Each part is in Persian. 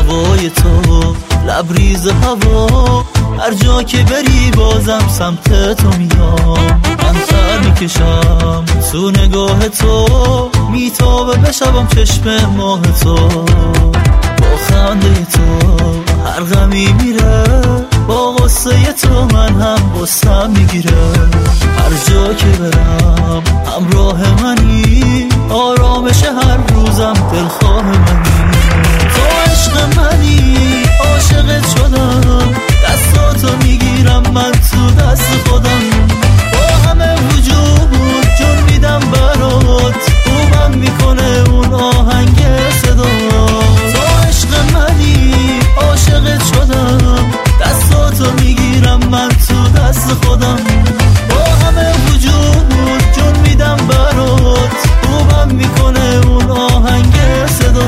هوای تو، لبریز هوا، هر جا که بری بازم سمت تو میام. من سر میکشم تو نگاه تو، میتابه بشبم چشم ماه تو. با خنده تو هر غمی میره، با غصه تو من هم غصم میگیره. هر جا که برم همراه منی، آرامش هر روزم دلخواه منی. تو عشق منی، عاشقت شدم، دستاتو میگیرم من تو دست خودم. با همه وجود جون میدم برات، خوبم میکنه اون آهنگ صدا. تو عشق منی، عاشقت شدم، دستاتو میگیرم من تو دست خودم. با همه وجود جون میدم برات، خوبم میکنه اون آهنگ صدا.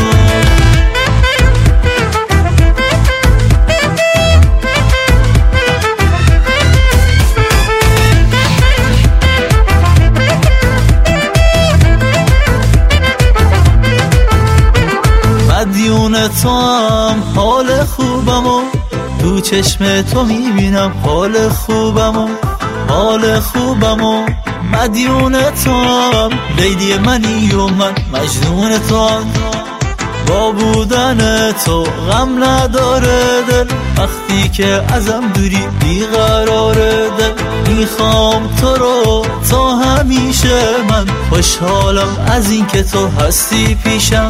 مدیون تو هم حال خوبمو، تو چشم تو میبینم حال خوبمو، حال خوبمو. مدیون تو هم لیلی منی و من مجنون تو هم. با بودن تو غم نداره دل، وقتی که ازم دوری بیقراره دل. میخوام تو رو تا همیشه، من خوشحالم از این که تو هستی پیشم.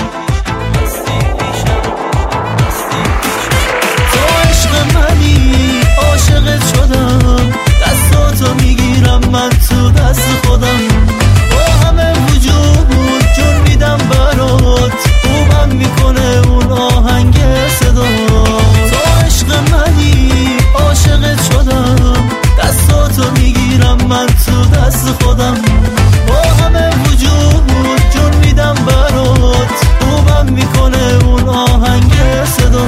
عاشقت شدم، دستاتو میگیرم من تو دست خودم. با همه وجود جون میدم برات، خوبم میکنه اون آهنگ صدا. تو عشق منی، عاشقت شدم، دستاتو میگیرم من تو دست خودم. با همه وجود جون میدم برات، خوبم میکنه اون آهنگ صدا.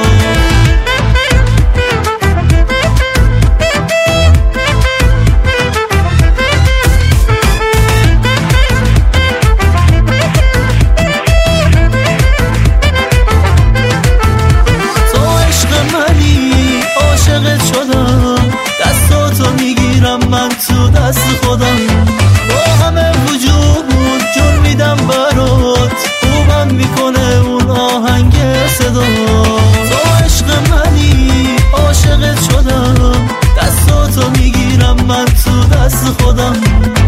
من تو دست خودم، با همه وجود جون میدم برات، خوبم میکنه اون آهنگ صدا. تو عشق منی، عاشقت شدم، دستاتو میگیرم من تو دست خودم.